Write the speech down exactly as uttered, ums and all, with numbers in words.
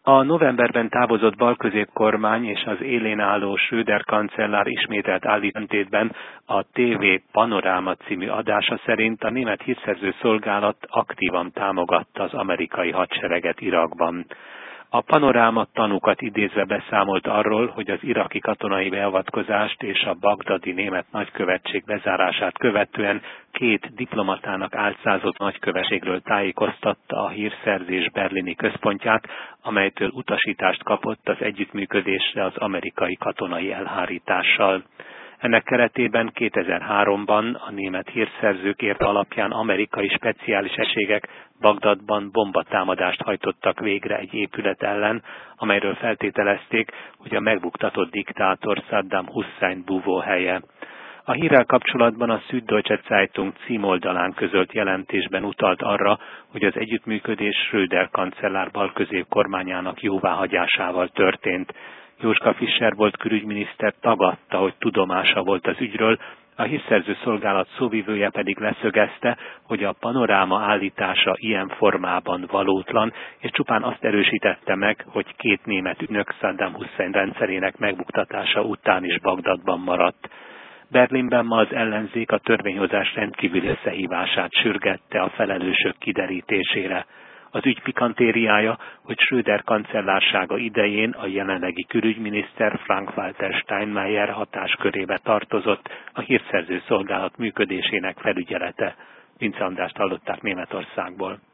A novemberben távozott balközépkormány és az élén álló Schröder kancellár ismételt állítéletben a té vé Panoráma című adása szerint a német hírszerző szolgálat aktívan támogatta az amerikai hadsereget Irakban. A Panoráma tanúkat idézve beszámolt arról, hogy az iraki katonai beavatkozást és a bagdadi német nagykövetség bezárását követően két diplomatának álcázott nagykövetségről tájékoztatta a hírszerzés berlini központját, amelytől utasítást kapott az együttműködésre az amerikai katonai elhárítással. Ennek keretében kétezer-háromban a német hírszerzők érte alapján amerikai speciális egységek Bagdadban bombatámadást hajtottak végre egy épület ellen, amelyről feltételezték, hogy a megbuktatott diktátor Saddam Hussein búvóhelye. A hírrel kapcsolatban a Süddeutsche Zeitung címoldalán közölt jelentésben utalt arra, hogy az együttműködés Schröder kancellár balközép kormányának jóváhagyásával történt. Joschka Fischer volt külügyminiszter tagadta, hogy tudomása volt az ügyről, a hírszerző szolgálat szóvivője pedig leszögezte, hogy a Panoráma állítása ilyen formában valótlan, és csupán azt erősítette meg, hogy két német ügynök Saddam Hussein rendszerének megbuktatása után is Bagdadban maradt. Berlinben ma az ellenzék a törvényhozás rendkívüli összehívását sürgette a felelősök kiderítésére. Az ügy pikantériája, hogy Schröder kancellársága idején a jelenlegi külügyminiszter Frank-Walter Steinmeier hatáskörébe tartozott a hírszerző szolgálat működésének felügyelete. Vince Andrást hallották Németországból.